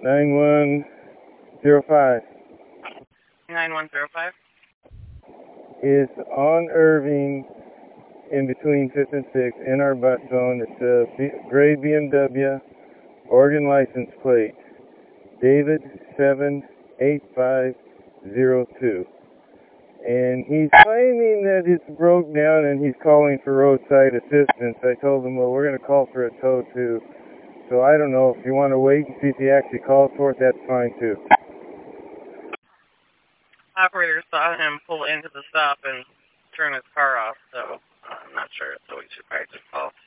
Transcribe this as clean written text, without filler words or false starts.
9105. 9105. Is on Irving in between 5th and 6th in our butt zone. It's a gray BMW, Oregon license plate, David 78502. And he's claiming that it's broke down and he's calling for roadside assistance. I told him, well, we're going to call for a tow too. So I don't know, if you want to wait and see if he actually calls for it, that's fine too. Operator saw him pull into the stop and turn his car off, so I'm not sure, so we should probably just call